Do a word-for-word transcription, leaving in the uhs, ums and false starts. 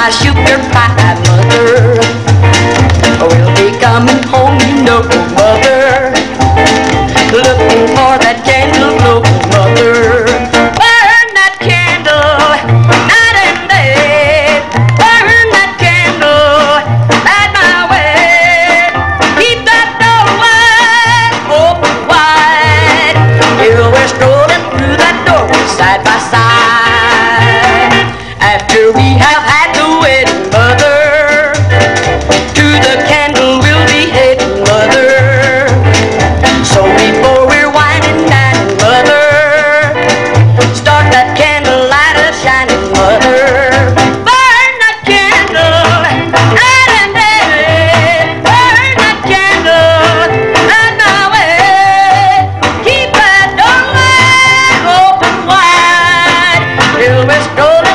my sugar pie, mother. We'll be coming home, you know, mother. Looking for that candle glow, mother. Burn that candle night and day. Burn that candle light my way. Keep that door wide, open wide. Till we're strolling through that door side by side. After we have had the wedding, mother, to the candle we'll be heading, mother. So before we're whining dining, mother, start that candle lighter shining, mother. Burn that candle night and day. Burn that candle light my way. Keep that door wide, open wide, till we're strolling